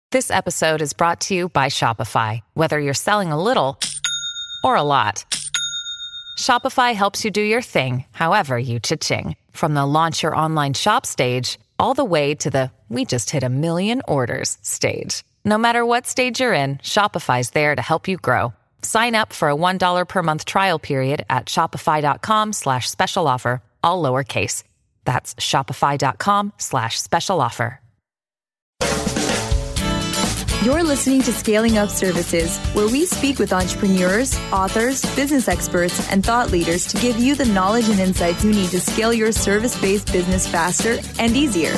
This episode is brought to you by Shopify. Whether you're selling a little or a lot, Shopify helps you do your thing, however you cha-ching. From the launch your online shop stage, all the way to the we just hit 1 million orders stage. No matter what stage you're in, Shopify's there to help you grow. Sign up for a $1 per month trial period at shopify.com/special offer, all lowercase. That's shopify.com/special offer. You're listening to Scaling Up Services, where we speak with entrepreneurs, authors, business experts, and thought leaders to give you the knowledge and insights you need to scale your service-based business faster and easier.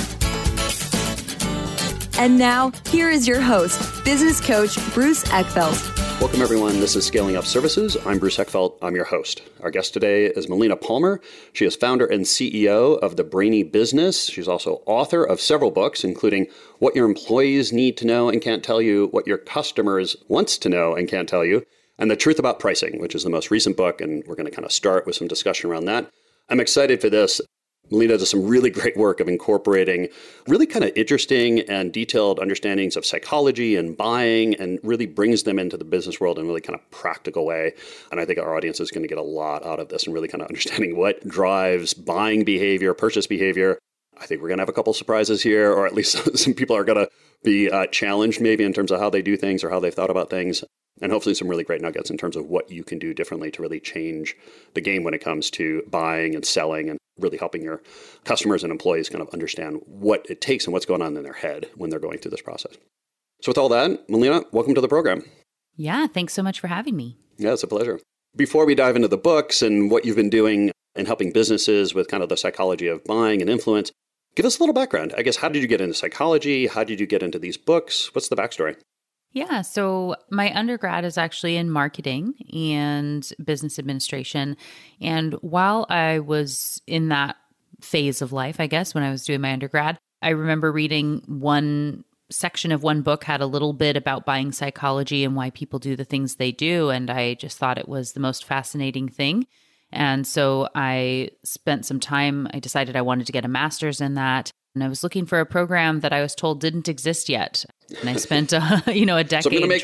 And now, here is your host, business coach Bruce Eckfeldt. Welcome, everyone. This is Scaling Up Services. I'm Bruce Eckfeldt. I'm your host. Our guest today is Melina Palmer. She is founder and CEO of The Brainy Business. She's also author of several books, including What Your Employees Need to Know and Can't Tell You, What Your Customers Wants to Know and Can't Tell You, and The Truth About Pricing, which is the most recent book, and we're going to kind of start with some discussion around that. I'm excited for this. Melina does some really great work of incorporating really kind of interesting and detailed understandings of psychology and buying, and really brings them into the business world in a really kind of practical way. And I think our audience is going to get a lot out of this and really kind of understanding what drives buying behavior, purchase behavior. I think we're going to have a couple surprises here, or at least some people are going to be challenged maybe in terms of how they do things or how they've thought about things. And hopefully some really great nuggets in terms of what you can do differently to really change the game when it comes to buying and selling, and really helping your customers and employees kind of understand what it takes and what's going on in their head when they're going through this process. So with all that, Melina, welcome to the program. Yeah, thanks so much for having me. Yeah, it's a pleasure. Before we dive into the books and what you've been doing in helping businesses with kind of the psychology of buying and influence, give us a little background. I guess, how did you get into psychology? How did you get into these books? What's the backstory? Yeah, so my undergrad is actually in marketing and business administration. And while I was in that phase of life, I guess, when I was doing my undergrad, I remember reading one section of one book had a little bit about buying psychology and why people do the things they do. And I just thought it was the most fascinating thing. And so I spent some time, I decided I wanted to get a master's in that. And I was looking for a program that I was told didn't exist yet. And I spent, a decade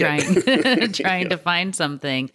trying to find something,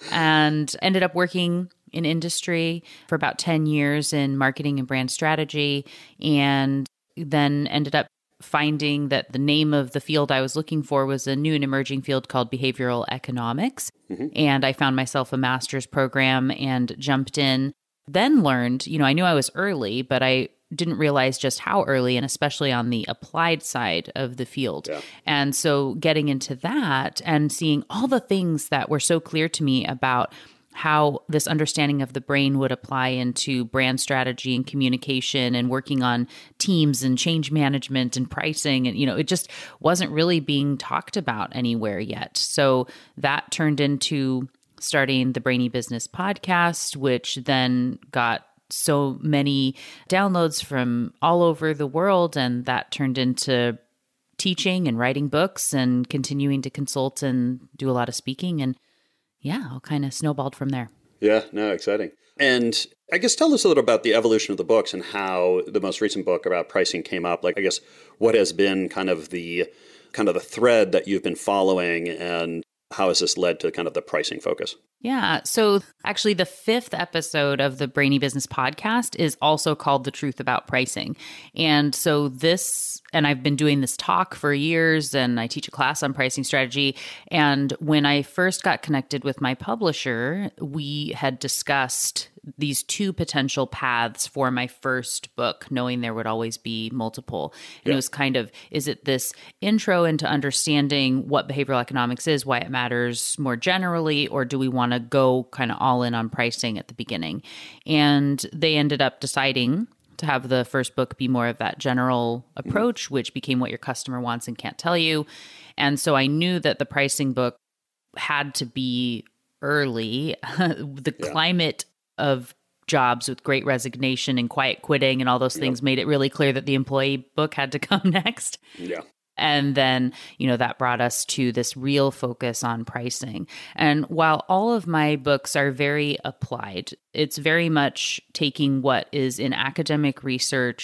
and ended up working in industry for about 10 years in marketing and brand strategy. And then ended up finding that the name of the field I was looking for was a new and emerging field called behavioral economics. Mm-hmm. And I found myself a master's program and jumped in, then learned, I knew I was early, but I didn't realize just how early, and especially on the applied side of the field. Yeah. And so getting into that and seeing all the things that were so clear to me about how this understanding of the brain would apply into brand strategy and communication and working on teams and change management and pricing. And, it just wasn't really being talked about anywhere yet. So that turned into starting the Brainy Business podcast, which then got so many downloads from all over the world. And that turned into teaching and writing books and continuing to consult and do a lot of speaking. And yeah, all kind of snowballed from there. Yeah, no, exciting. And I guess tell us a little about the evolution of the books and how the most recent book about pricing came up. Like, I guess, what has been kind of the thread that you've been following, and how has this led to kind of the pricing focus? Yeah. So actually the 5th episode of the Brainy Business podcast is also called The Truth About Pricing. And so and I've been doing this talk for years, and I teach a class on pricing strategy. And when I first got connected with my publisher, we had discussed these 2 potential paths for my first book, knowing there would always be multiple. And It was kind of, is it this intro into understanding what behavioral economics is, why it matters more generally, or do we want to go kind of all in on pricing at the beginning? And they ended up deciding to have the first book be more of that general approach, which became What Your Customer Wants and Can't Tell You. And so I knew that the pricing book had to be early. The climate of jobs with great resignation and quiet quitting and all those things made it really clear that the employee book had to come next. Yeah. And then, that brought us to this real focus on pricing. And while all of my books are very applied, it's very much taking what is in academic research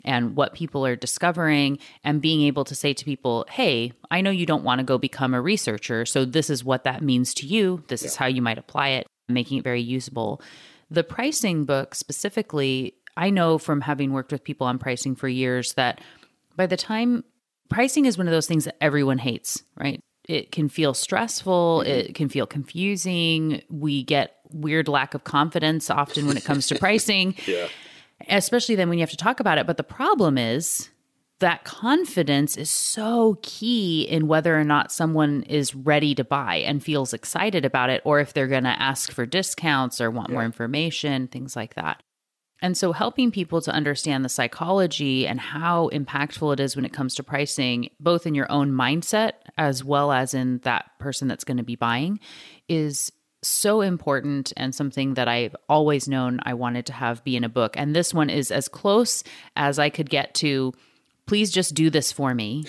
and what people are discovering, and being able to say to people, hey, I know you don't want to go become a researcher, so this is what that means to you. This is how you might apply it, making it very usable. The pricing book specifically, I know from having worked with people on pricing for years that by the time pricing is one of those things that everyone hates, right? It can feel stressful. It can feel confusing. We get weird lack of confidence often when it comes to pricing, especially then when you have to talk about it. But the problem is that confidence is so key in whether or not someone is ready to buy and feels excited about it, or if they're going to ask for discounts or want more information, things like that. And so helping people to understand the psychology and how impactful it is when it comes to pricing, both in your own mindset as well as in that person that's going to be buying, is so important and something that I've always known I wanted to have be in a book. And this one is as close as I could get to, please just do this for me,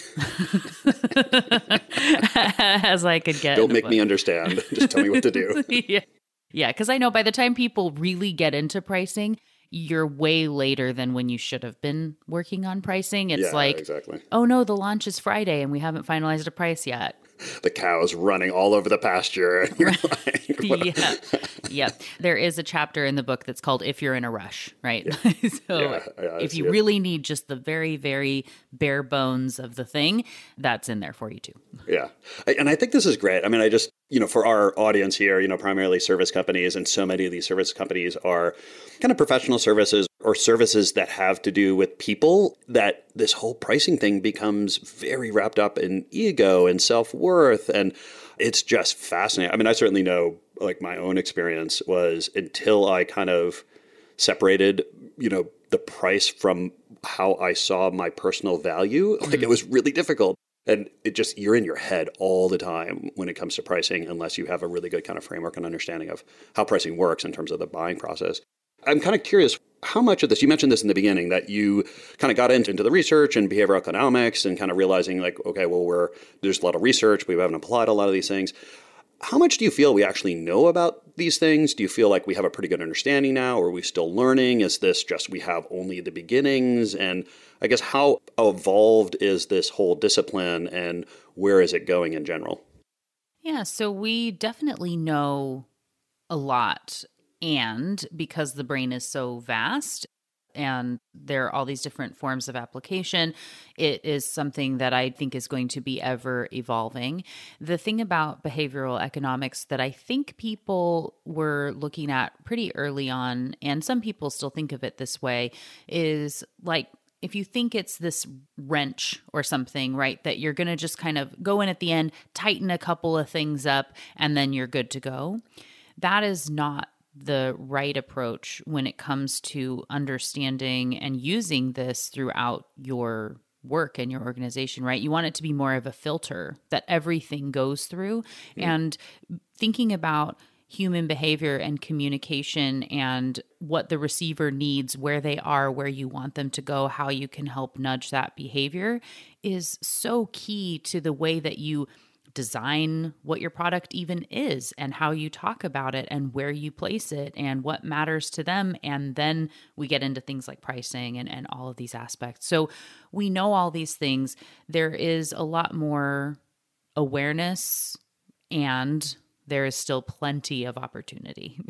as I could get. Don't make me understand. Just tell me what to do. Yeah, because I know by the time people really get into pricing, you're way later than when you should have been working on pricing. It's exactly. Oh no, the launch is Friday and we haven't finalized a price yet. The cow's running all over the pasture. And you're like, Yeah. There is a chapter in the book that's called If You're in a Rush, right? So if you really need just the very, very bare bones of the thing, that's in there for you too. Yeah. And I think this is great. I mean, I just, for our audience here, primarily service companies, and so many of these service companies are kind of professional services or services that have to do with people, that this whole pricing thing becomes very wrapped up in ego and self-worth. And it's just fascinating. I mean, I certainly know, like, my own experience was until I kind of separated, the price from how I saw my personal value, like it was really difficult. And you're in your head all the time when it comes to pricing, unless you have a really good kind of framework and understanding of how pricing works in terms of the buying process. I'm kind of curious, how much of this, you mentioned this in the beginning, that you kind of got into the research and behavioral economics and kind of realizing like, okay, well, there's a lot of research, we haven't applied a lot of these things. How much do you feel we actually know about these things? Do you feel like we have a pretty good understanding now, or are we still learning? Is this just we have only the beginnings? And I guess how evolved is this whole discipline, and where is it going in general? Yeah, so we definitely know a lot. And because the brain is so vast and there are all these different forms of application, it is something that I think is going to be ever evolving. The thing about behavioral economics that I think people were looking at pretty early on, and some people still think of it this way, is like, if you think it's this wrench or something, right, that you're going to just kind of go in at the end, tighten a couple of things up, and then you're good to go. That is not the right approach when it comes to understanding and using this throughout your work and your organization, right? You want it to be more of a filter that everything goes through. And thinking about human behavior and communication and what the receiver needs, where they are, where you want them to go, how you can help nudge that behavior is so key to the way that you design what your product even is, and how you talk about it, and where you place it, and what matters to them. And then we get into things like pricing and all of these aspects. So we know all these things. There is a lot more awareness, and there is still plenty of opportunity.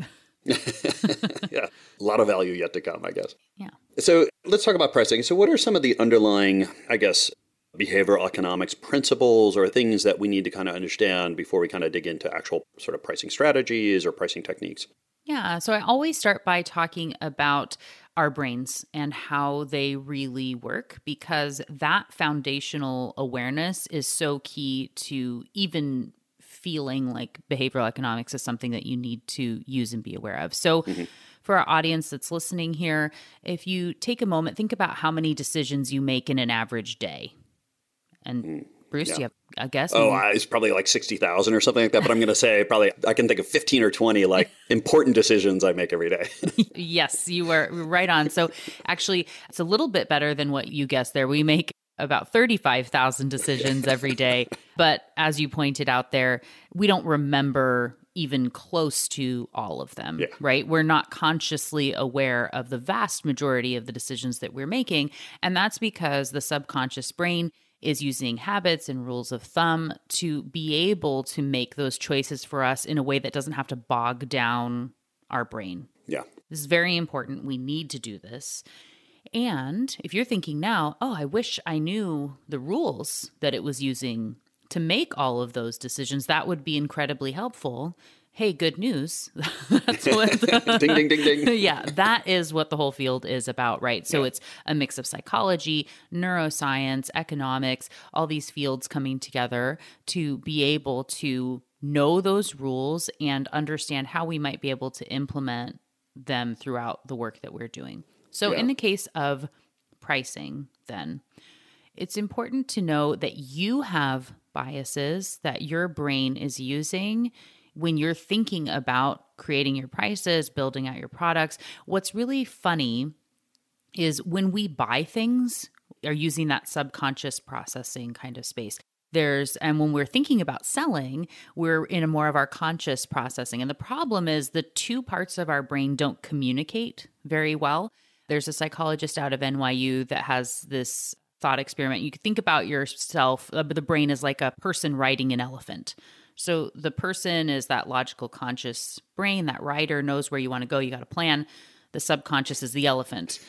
Yeah, a lot of value yet to come, I guess. Yeah. So let's talk about pricing. So what are some of the underlying, I guess, behavioral economics principles or things that we need to kind of understand before we kind of dig into actual sort of pricing strategies or pricing techniques? Yeah. So I always start by talking about our brains and how they really work, because that foundational awareness is so key to even feeling like behavioral economics is something that you need to use and be aware of. So for our audience that's listening here, if you take a moment, think about how many decisions you make in an average day. And Bruce, do you have a guess? Oh, it's probably like 60,000 or something like that. But I'm going to say probably I can think of 15 or 20 like important decisions I make every day. Yes, you were right on. So actually, it's a little bit better than what you guessed there. We make about 35,000 decisions every day. But as you pointed out there, we don't remember even close to all of them, Yeah. right? We're not consciously aware of the vast majority of the decisions that we're making. And that's because the subconscious brain is using habits and rules of thumb to be able to make those choices for us in a way that doesn't have to bog down our brain. Yeah. This is very important. We need to do this. And if you're thinking now, oh, I wish I knew the rules that it was using to make all of those decisions, that would be incredibly helpful. Hey, good news. That's what Ding, ding, ding, ding. Yeah, that is what the whole field is about, right? So it's a mix of psychology, neuroscience, economics, all these fields coming together to be able to know those rules and understand how we might be able to implement them throughout the work that we're doing. So in the case of pricing, then, it's important to know that you have biases that your brain is using when you're thinking about creating your prices, building out your products. What's really funny is when we buy things, are using that subconscious processing kind of space. And when we're thinking about selling, we're in a more of our conscious processing. And the problem is the two parts of our brain don't communicate very well. There's a psychologist out of NYU that has this thought experiment. You could think about yourself, the brain is like a person riding an elephant. So the person is that logical conscious brain, that rider knows where you want to go, you got a plan. The subconscious is the elephant.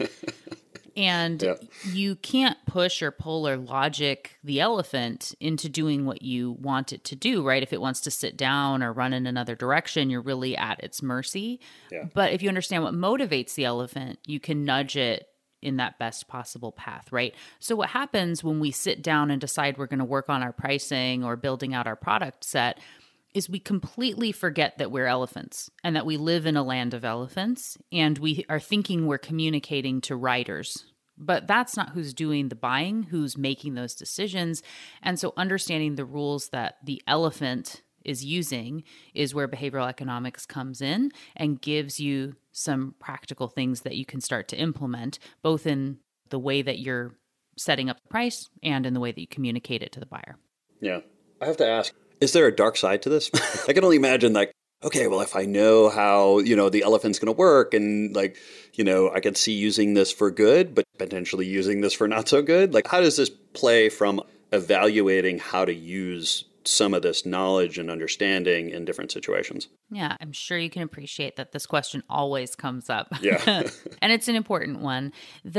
And you can't push or pull or logic the elephant into doing what you want it to do, right? If it wants to sit down or run in another direction, you're really at its mercy. Yeah. But if you understand what motivates the elephant, you can nudge it in that best possible path, right? So what happens when we sit down and decide we're going to work on our pricing or building out our product set is we completely forget that we're elephants and that we live in a land of elephants, and we are thinking we're communicating to riders. But that's not who's doing the buying, who's making those decisions. And so understanding the rules that the elephant is using is where behavioral economics comes in and gives you some practical things that you can start to implement, both in the way that you're setting up the price and in the way that you communicate it to the buyer. Yeah. I have to ask, is there a dark side to this? I can only imagine, like, okay, well, if I know how, the elephant's going to work and, like, I could see using this for good, but potentially using this for not so good. Like, how does this play from evaluating how to use some of this knowledge and understanding in different situations? Yeah, I'm sure you can appreciate that this question always comes up. Yeah. And it's an important one.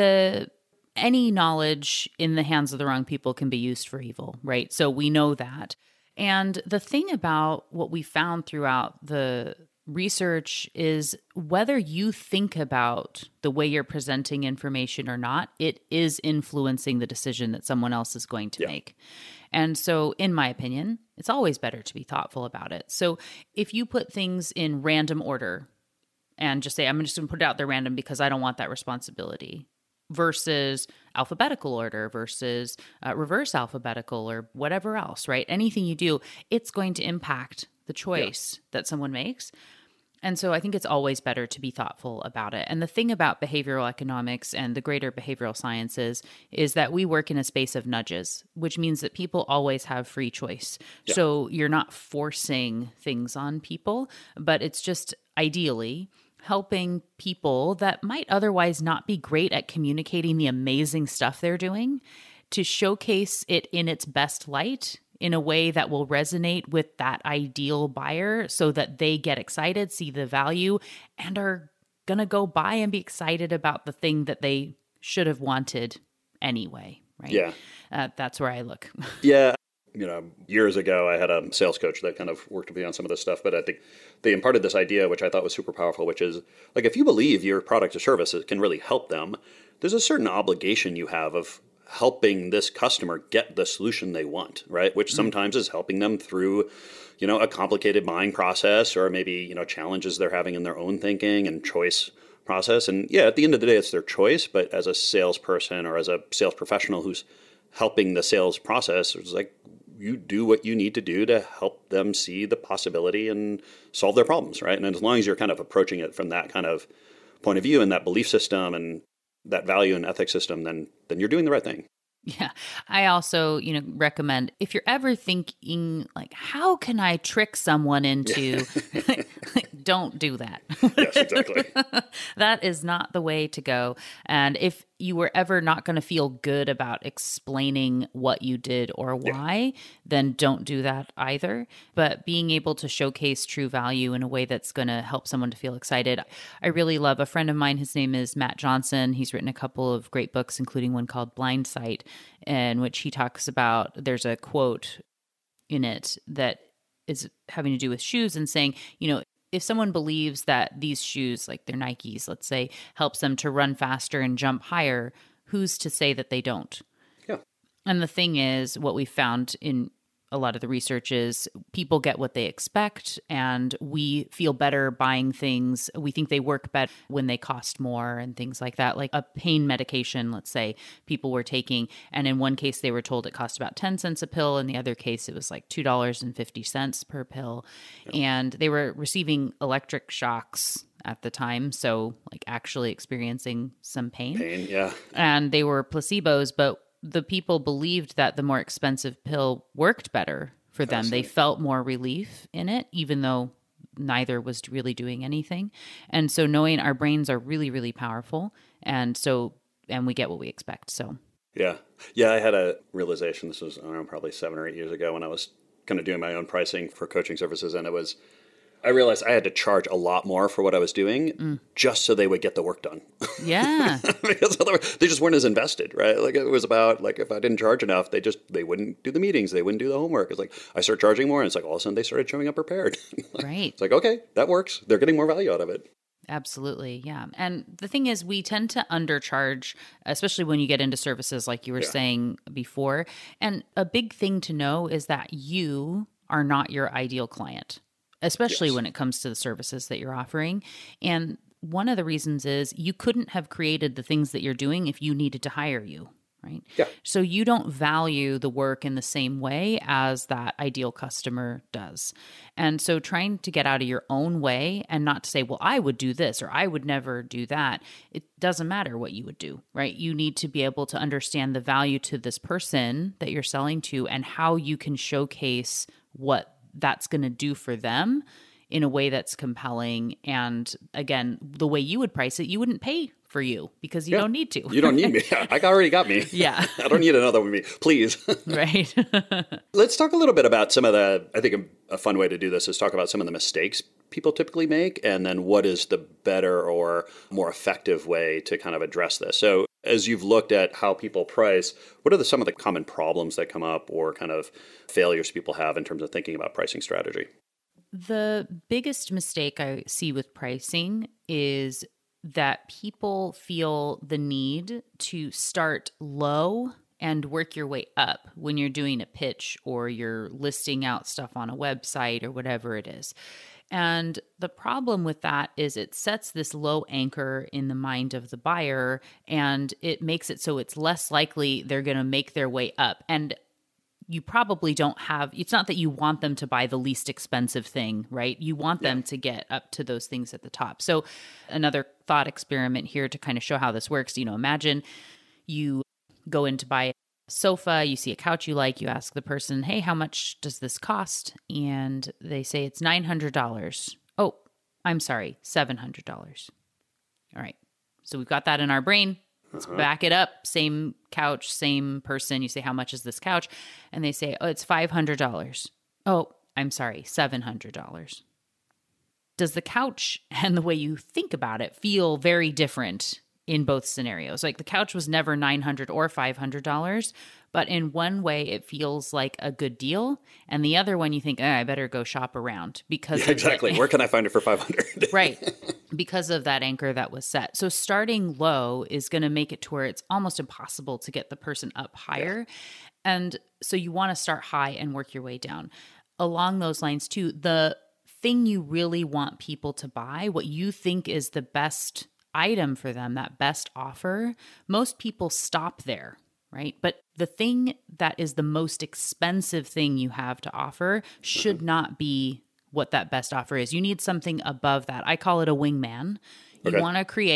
Any knowledge in the hands of the wrong people can be used for evil, right? So we know that. And the thing about what we found throughout the research is whether you think about the way you're presenting information or not, it is influencing the decision that someone else is going to make. And so, in my opinion, it's always better to be thoughtful about it. So if you put things in random order and just say, I'm just going to put it out there random because I don't want that responsibility, versus alphabetical order versus reverse alphabetical or whatever else, right? Anything you do, it's going to impact the choice that someone makes. And so I think it's always better to be thoughtful about it. And the thing about behavioral economics and the greater behavioral sciences is that we work in a space of nudges, which means that people always have free choice. Yeah. So you're not forcing things on people, but it's just ideally helping people that might otherwise not be great at communicating the amazing stuff they're doing to showcase it in its best light in a way that will resonate with that ideal buyer so that they get excited, see the value, and are going to go buy and be excited about the thing that they should have wanted anyway, right? Yeah. That's where I look. Yeah. Years ago, I had a sales coach that kind of worked with me on some of this stuff, but I think they imparted this idea, which I thought was super powerful, which is, like, if you believe your product or service can really help them, there's a certain obligation you have of helping this customer get the solution they want, right? Which sometimes is helping them through, a complicated buying process or maybe, challenges they're having in their own thinking and choice process. And yeah, at the end of the day, it's their choice, but as a salesperson or as a sales professional who's helping the sales process, it's like, you do what you need to do to help them see the possibility and solve their problems, right? And as long as you're kind of approaching it from that kind of point of view and that belief system and that value and ethics system, then you're doing the right thing. Yeah. I also, recommend if you're ever thinking like, how can I trick someone into, don't do that. Yes, exactly. That is not the way to go. And if you were ever not going to feel good about explaining what you did or why, then don't do that either. But being able to showcase true value in a way that's going to help someone to feel excited. I really love a friend of mine. His name is Matt Johnson. He's written a couple of great books, including one called Blind Sight, in which he talks about, there's a quote in it that is having to do with shoes and saying, if someone believes that these shoes, like their Nikes, let's say, helps them to run faster and jump higher, who's to say that they don't? Yeah. And the thing is, what we found in a lot of the research is people get what they expect, and we feel better buying things. We think they work better when they cost more and things like that. Like a pain medication, let's say, people were taking, and in one case they were told it cost about 10 cents a pill. In the other case, it was like $2.50 per pill. And they were receiving electric shocks at the time, so like actually experiencing some pain. Yeah. And they were placebos, but the people believed that the more expensive pill worked better for them. They felt more relief in it, even though neither was really doing anything. And so knowing our brains are really, really powerful. And we get what we expect. So, Yeah. I had a realization. This was, I don't know, probably 7 or 8 years ago when I was kind of doing my own pricing for coaching services. And I realized I had to charge a lot more for what I was doing just so they would get the work done. Yeah. Because otherwise they just weren't as invested, right? Like it was about like, if I didn't charge enough, they wouldn't do the meetings. They wouldn't do the homework. It's like, I start charging more and it's like all of a sudden they started showing up prepared. Right. It's like, okay, that works. They're getting more value out of it. Absolutely. Yeah. And the thing is, we tend to undercharge, especially when you get into services like you were saying before. And a big thing to know is that you are not your ideal client, especially when it comes to the services that you're offering. And one of the reasons is you couldn't have created the things that you're doing if you needed to hire you, right? Yeah. So you don't value the work in the same way as that ideal customer does. And so trying to get out of your own way and not to say, well, I would do this or I would never do that. It doesn't matter what you would do, right? You need to be able to understand the value to this person that you're selling to and how you can showcase what that's going to do for them in a way that's compelling. And again, the way you would price it, you wouldn't pay for you because you don't need to. You don't need me. I already got me. Yeah. I don't need another one, me. Please. Right. Let's talk a little bit about I think a fun way to do this is talk about some of the mistakes people typically make, and then what is the better or more effective way to kind of address this. So as you've looked at how people price, what are some of the common problems that come up or kind of failures people have in terms of thinking about pricing strategy? The biggest mistake I see with pricing is that people feel the need to start low and work your way up when you're doing a pitch or you're listing out stuff on a website or whatever it is. And the problem with that is it sets this low anchor in the mind of the buyer, and it makes it so it's less likely they're going to make their way up. And you probably don't have, it's not that you want them to buy the least expensive thing, right? You want them to get up to those things at the top. So another thought experiment here to kind of show how this works, imagine you go in to buy a sofa, you see a couch you like, you ask the person, hey, how much does this cost? And they say it's $900. Oh, I'm sorry, $700. All right. So we've got that in our brain. Let's back it up. Same couch, same person. You say, how much is this couch? And they say, oh, it's $500. Oh, I'm sorry, $700. Does the couch and the way you think about it feel very different in both scenarios? Like the couch was never $900 or $500, but in one way it feels like a good deal. And the other one you think, I better go shop around because exactly. Where can I find it for $500? Right. Because of that anchor that was set. So starting low is going to make it to where it's almost impossible to get the person up higher. Yeah. And so you want to start high and work your way down. Along those lines too, the thing you really want people to buy, what you think is the best item for them, that best offer, most people stop there, right? But the thing that is the most expensive thing you have to offer should not be what that best offer is. You need something above that. I call it a wingman. You want to create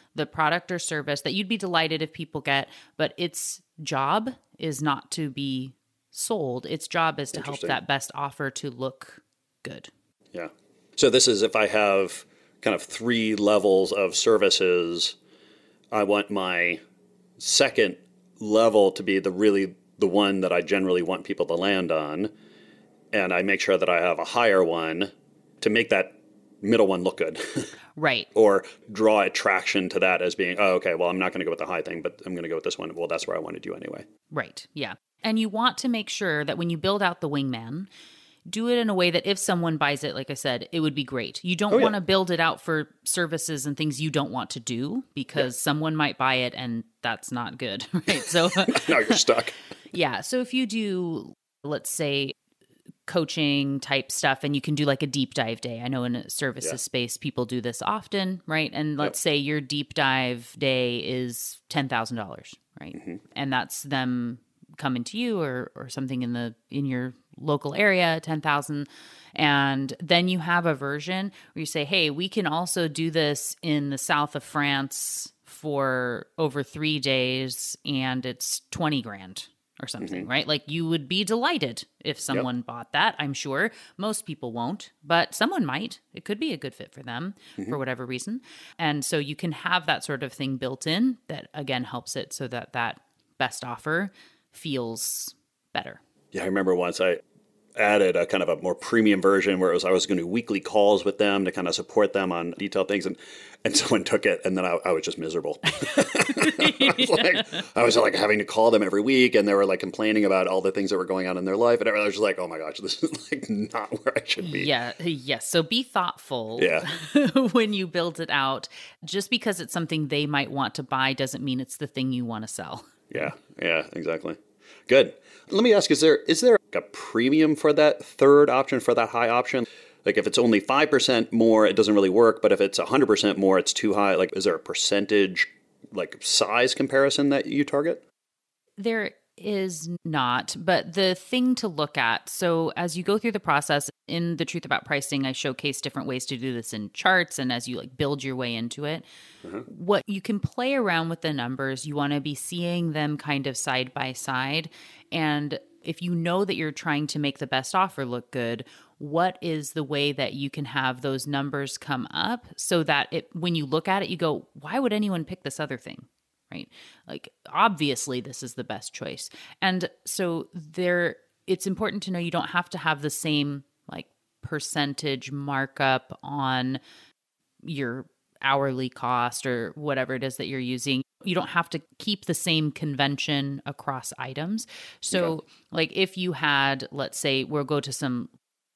the product or service that you'd be delighted if people get, but its job is not to be sold. Its job is to help that best offer to look good. Yeah. So this is if I have kind of 3 levels of services, I want my second level to be the one that I generally want people to land on. And I make sure that I have a higher one to make that middle one look good. Right. Or draw attraction to that as being, oh, okay, well, I'm not going to go with the high thing, but I'm going to go with this one. Well, that's where I wanted you anyway. Right. Yeah. And you want to make sure that when you build out the wingman, do it in a way that if someone buys it, like I said, it would be great. You don't want to build it out for services and things you don't want to do because someone might buy it and that's not good. Right. So now you're stuck. Yeah. So if you do, let's say, coaching type stuff and you can do like a deep dive day. I know in a services space, people do this often, right? And let's say your deep dive day is $10,000, right? Mm-hmm. And that's them coming to you or something in your local area, 10,000. And then you have a version where you say, hey, we can also do this in the south of France for over 3 days and it's 20 grand. Or something, right? Like you would be delighted if someone bought that, I'm sure. Most people won't, but someone might. It could be a good fit for them for whatever reason. And so you can have that sort of thing built in that, again, helps it so that that best offer feels better. Yeah, I remember once I added a kind of a more premium version where I was going to do weekly calls with them to kind of support them on detailed things. And someone took it and then I was just miserable. I was like having to call them every week and they were like complaining about all the things that were going on in their life. And I was just like, oh my gosh, this is like not where I should be. Yeah. Yes. So be thoughtful when you build it out. Just because it's something they might want to buy doesn't mean it's the thing you want to sell. Yeah. Yeah, exactly. Good. Let me ask, is there a premium for that third option, for that high option? Like if it's only 5% more, it doesn't really work. But if it's 100% more, it's too high. Like, is there a percentage, like size comparison that you target? There is not, but the thing to look at, so as you go through the process in The Truth About Pricing, I showcase different ways to do this in charts and as you like build your way into it. What you can play around with the numbers, you want to be seeing them kind of side by side. And if you know that you're trying to make the best offer look good, what is the way that you can have those numbers come up so that when you look at it, you go, why would anyone pick this other thing? Right? Like, obviously, this is the best choice. And so it's important to know you don't have to have the same like percentage markup on your hourly cost or whatever it is that you're using. You don't have to keep the same convention across items. So like if you had, let's say, we'll go to some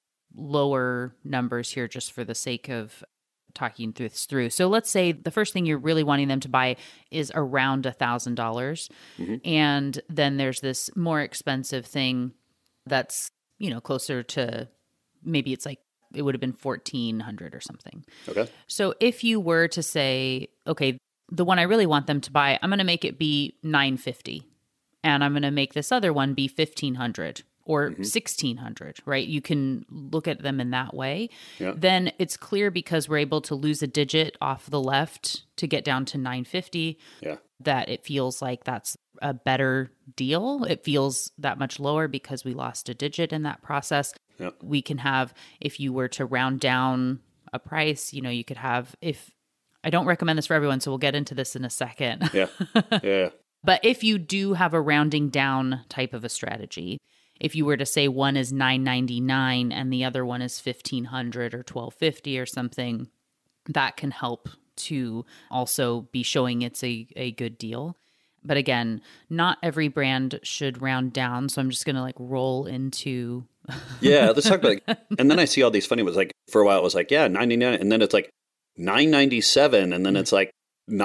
lower numbers here just for the sake of talking this through. So let's say the first thing you're really wanting them to buy is around $1,000. And then there's this more expensive thing that's, closer to maybe it's like, it would have been $1,400 or something. Okay. So if you were to say, okay, the one I really want them to buy, I'm going to make it be $950 and I'm going to make this other one be $1,500 or $1,600, right? You can look at them in that way. Yeah. Then it's clear because we're able to lose a digit off the left to get down to $950 that it feels like that's a better deal. It feels that much lower because we lost a digit in that process. Yep. We can have, if you were to round down a price, you could have, I don't recommend this for everyone, so we'll get into this in a second. Yeah. But if you do have a rounding down type of a strategy, if you were to say one is $999 and the other one is $1,500 or $1,250 or something, that can help to also be showing it's a good deal. But again, not every brand should round down. So I'm just going to like roll into. Yeah, let's talk about it. And then I see all these funny ones. Like for a while it was like, $9.99. And then it's like $9.97. And then it's like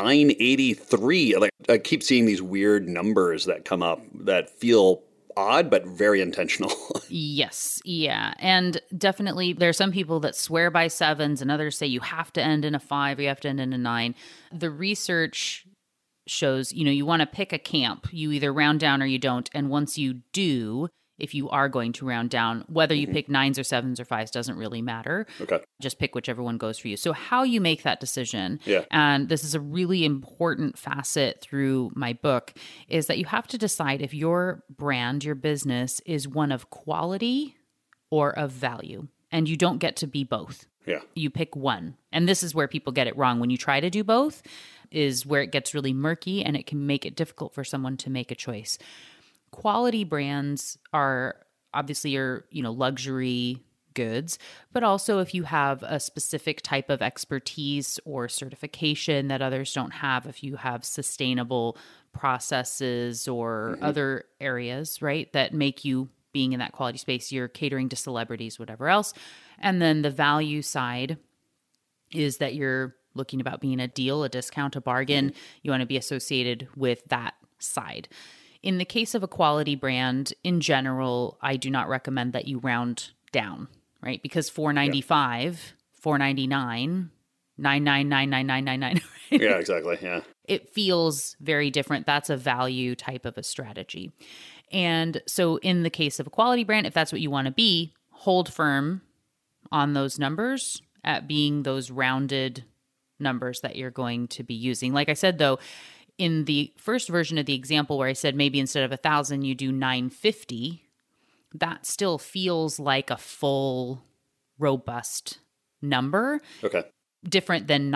$9.83. Like I keep seeing these weird numbers that come up that feel odd, but very intentional. Yes. Yeah. And definitely there are some people that swear by sevens and others say you have to end in a 5 or you have to end in a 9. The research shows, you want to pick a camp. You either round down or you don't. And once you do, if you are going to round down. Whether you pick 9s or 7s or 5s doesn't really matter. Okay. Just pick whichever one goes for you. So how you make that decision, Yeah. and this is a really important facet through my book, is that you have to decide if your brand, your business, is one of quality or of value. And you don't get to be both. Yeah. You pick one. And this is where people get it wrong. When you try to do both is where it gets really murky, and it can make it difficult for someone to make a choice. Quality brands are obviously your, luxury goods, but also if you have a specific type of expertise or certification that others don't have, if you have sustainable processes or other areas, right, that make you being in that quality space, you're catering to celebrities, whatever else. And then the value side is that you're looking about being a deal, a discount, a bargain. You want to be associated with that side. In the case of a quality brand, in general, I do not recommend that you round down, right? Because $4.95, $4.99, $9.999999. Yeah, exactly. Yeah. It feels very different. That's a value type of a strategy. And so in the case of a quality brand, if that's what you want to be, hold firm on those numbers at being those rounded numbers that you're going to be using. Like I said, though, in the first version of the example where I said maybe instead of 1,000, you do 950, that still feels like a full, robust number. Okay. Different than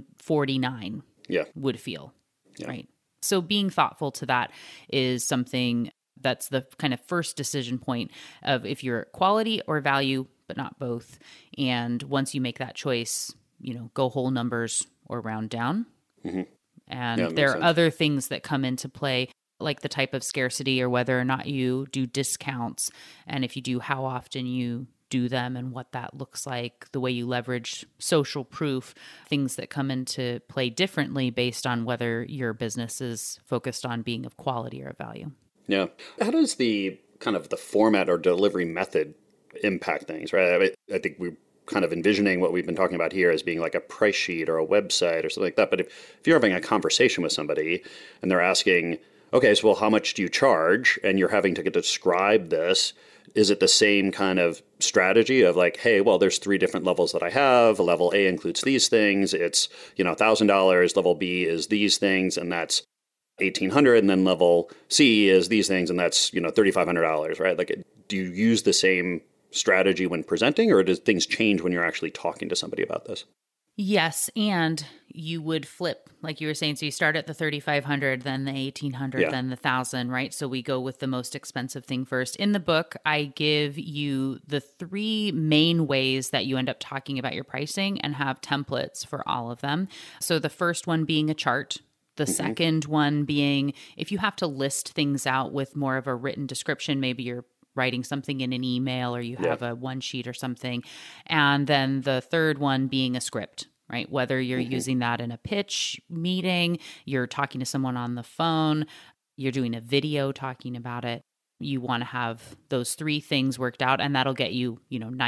949 would feel, right? So being thoughtful to that is something that's the kind of first decision point of if you're quality or value, but not both. And once you make that choice, go whole numbers or round down. Mm-hmm. And there are other things that come into play, like the type of scarcity or whether or not you do discounts. And if you do, how often you do them and what that looks like, the way you leverage social proof, things that come into play differently based on whether your business is focused on being of quality or of value. Yeah. How does the kind of the format or delivery method impact things, right? I think we're kind of envisioning what we've been talking about here as being like a price sheet or a website or something like that. But if you're having a conversation with somebody and they're asking, okay, so well, how much do you charge? And you're having to describe this. Is it the same kind of strategy of like, hey, well, there's 3 different levels that I have. Level A includes these things. It's, $1,000. Level B is these things, and that's $1,800. And then level C is these things, and that's, $3,500, right? Like, do you use the same strategy when presenting, or do things change when you're actually talking to somebody about this? Yes, and you would flip, like you were saying. So you start at the 3,500, then the 1,800, then the 1,000, right? So we go with the most expensive thing first. In the book, I give you the 3 main ways that you end up talking about your pricing and have templates for all of them. So the first one being a chart. The second one being if you have to list things out with more of a written description, maybe you're writing something in an email or you have a one sheet or something. And then the third one being a script, right? Whether you're using that in a pitch meeting, you're talking to someone on the phone, you're doing a video talking about it. You want to have those 3 things worked out, and that'll get you,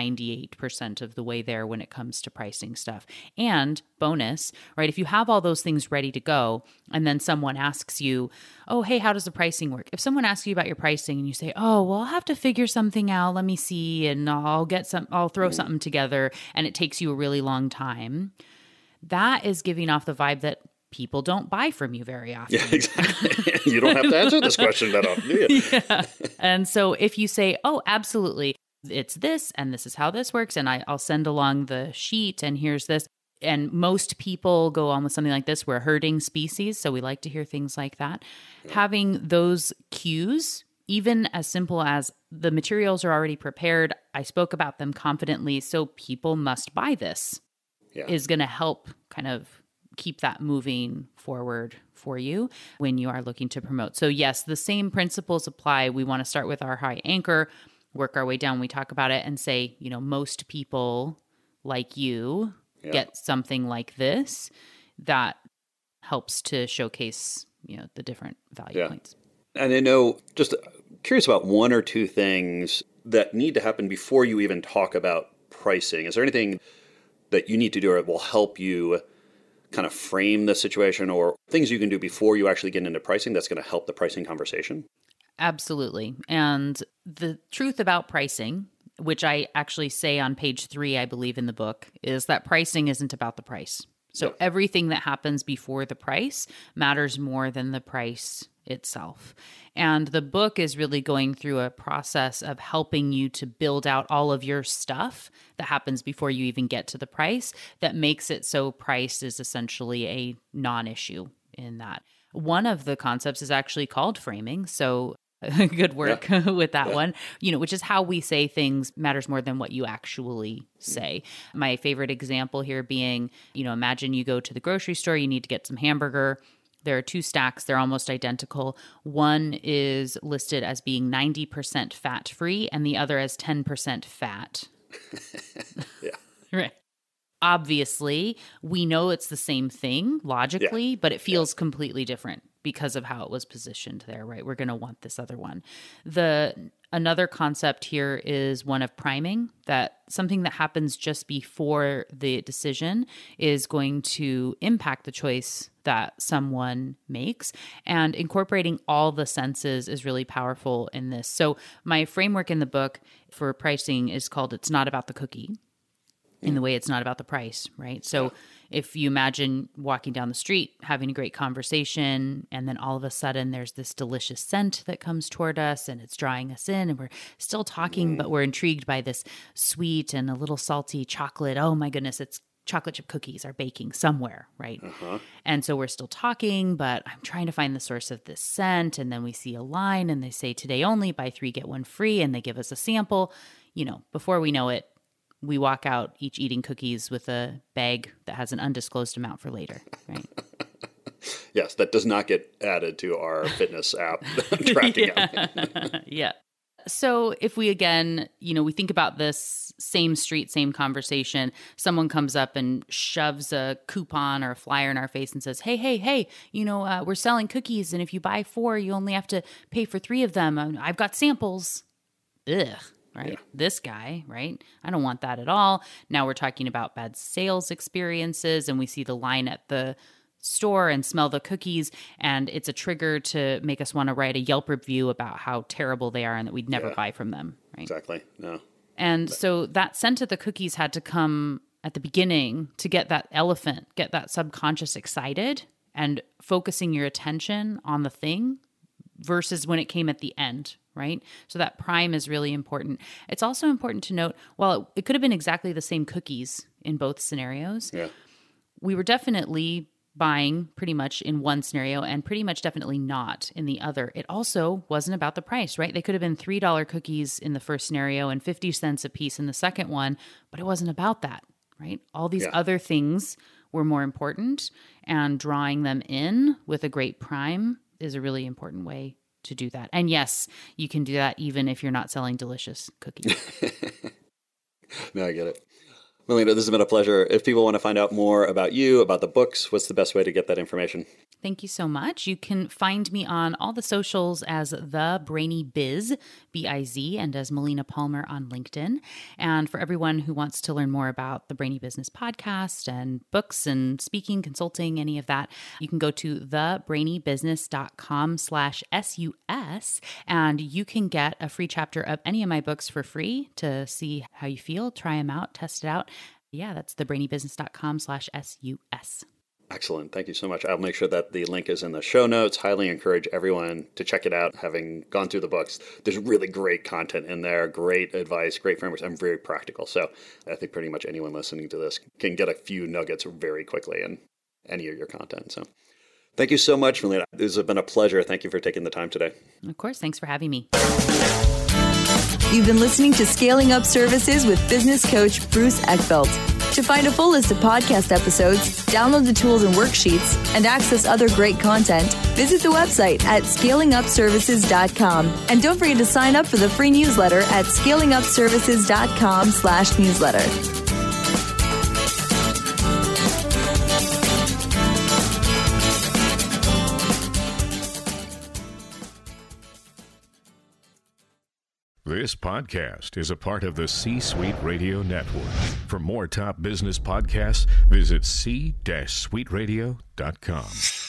98% of the way there when it comes to pricing stuff. And bonus, right? If you have all those things ready to go, and then someone asks you, oh, hey, how does the pricing work? If someone asks you about your pricing and you say, oh, well, I'll have to figure something out. Let me see. And I'll throw something together. And it takes you a really long time. That is giving off the vibe that people don't buy from you very often. Yeah, exactly. You don't have to answer this question that often, do you? Yeah. And so if you say, oh, absolutely, it's this, and this is how this works, and I'll send along the sheet, and here's this. And most people go on with something like this. We're a herding species, so we like to hear things like that. Yeah. Having those cues, even as simple as the materials are already prepared, I spoke about them confidently, so people must buy this, is going to help kind of keep that moving forward for you when you are looking to promote. So yes, the same principles apply. We want to start with our high anchor, work our way down. We talk about it and say, most people like you get something like this that helps to showcase, the different value points. And I know, just curious about 1 or 2 things that need to happen before you even talk about pricing. Is there anything that you need to do or will help you kind of frame the situation, or things you can do before you actually get into pricing that's going to help the pricing conversation? Absolutely. And the truth about pricing, which I actually say on page 3, I believe in the book, is that pricing isn't about the price. So everything that happens before the price matters more than the price itself. And the book is really going through a process of helping you to build out all of your stuff that happens before you even get to the price that makes it so price is essentially a non-issue in that. One of the concepts is actually called framing. So good work with that one, which is how we say things matters more than what you actually say. My favorite example here being, imagine you go to the grocery store, you need to get some hamburger. There are 2 stacks. They're almost identical. One is listed as being 90% fat-free and the other as 10% fat. Right. Obviously, we know it's the same thing logically, but it feels completely different because of how it was positioned there, right? We're going to want this other one. Another concept here is one of priming, that something that happens just before the decision is going to impact the choice that someone makes. And incorporating all the senses is really powerful in this. So my framework in the book for pricing is called It's Not About the Cookie, in the way it's not about the price, right? So if you imagine walking down the street, having a great conversation, and then all of a sudden there's this delicious scent that comes toward us and it's drawing us in, and we're still talking, but we're intrigued by this sweet and a little salty chocolate. Oh my goodness, it's chocolate chip cookies are baking somewhere, right? And so we're still talking, but I'm trying to find the source of this scent. And then we see a line and they say today only, buy 3, get 1 free. And they give us a sample. Before we know it, we walk out each eating cookies with a bag that has an undisclosed amount for later, right? Yes, that does not get added to our fitness app tracking app. Yeah. So if we, again, we think about this same street, same conversation, someone comes up and shoves a coupon or a flyer in our face and says, hey, we're selling cookies. And if you buy 4, you only have to pay for 3 of them. I've got samples. Ugh. Right? Yeah. This guy, right? I don't want that at all. Now we're talking about bad sales experiences, and we see the line at the store and smell the cookies, and it's a trigger to make us want to write a Yelp review about how terrible they are and that we'd never buy from them, right? Exactly. No. And so that scent of the cookies had to come at the beginning to get that elephant, get that subconscious excited and focusing your attention on the thing versus when it came at the end, right? So that prime is really important. It's also important to note, while it could have been exactly the same cookies in both scenarios, we were definitely buying pretty much in one scenario and pretty much definitely not in the other. It also wasn't about the price, right? They could have been $3 cookies in the first scenario and 50 cents a piece in the second one, but it wasn't about that, right? All these other things were more important, and drawing them in with a great prime is a really important way to do that. And yes, you can do that even if you're not selling delicious cookies. No, I get it. Melina, this has been a pleasure. If people want to find out more about you, about the books, what's the best way to get that information? Thank you so much. You can find me on all the socials as The Brainy Biz, B-I-Z, and as Melina Palmer on LinkedIn. And for everyone who wants to learn more about the Brainy Business podcast and books and speaking, consulting, any of that, you can go to thebrainybusiness.com/SUS, and you can get a free chapter of any of my books for free to see how you feel, try them out, test it out. Yeah, that's thebrainybusiness.com/SUS. Excellent. Thank you so much. I'll make sure that the link is in the show notes. Highly encourage everyone to check it out, having gone through the books. There's really great content in there, great advice, great frameworks, and very practical. So I think pretty much anyone listening to this can get a few nuggets very quickly in any of your content. So thank you so much, Melina. This has been a pleasure. Thank you for taking the time today. Of course. Thanks for having me. You've been listening to Scaling Up Services with business coach Bruce Eckfeldt. To find a full list of podcast episodes, download the tools and worksheets, and access other great content, visit the website at scalingupservices.com. And don't forget to sign up for the free newsletter at scalingupservices.com/newsletter. This podcast is a part of the C-Suite Radio Network. For more top business podcasts, visit c-suiteradio.com.